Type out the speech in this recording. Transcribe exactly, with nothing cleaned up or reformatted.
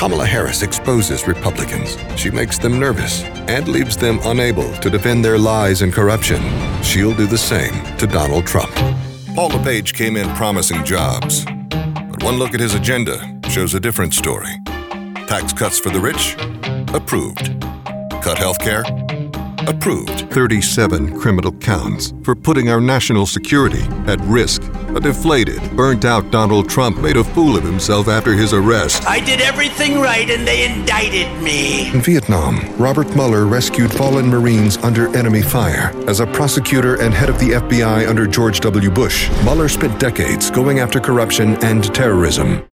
Kamala Harris exposes Republicans. She makes them nervous and leaves them unable to defend their lies and corruption. She'll do the same to Donald Trump. Paul LePage came in promising jobs, but one look at his agenda shows a different story. Tax cuts for the rich? Approved. Cut health care? Approved. thirty-seven criminal counts for putting our national security at risk. A deflated, burnt-out Donald Trump made a fool of himself after his arrest. I did everything right and they indicted me. In Vietnam, Robert Mueller rescued fallen Marines under enemy fire. As a prosecutor and head of the F B I under George W. Bush, Mueller spent decades going after corruption and terrorism.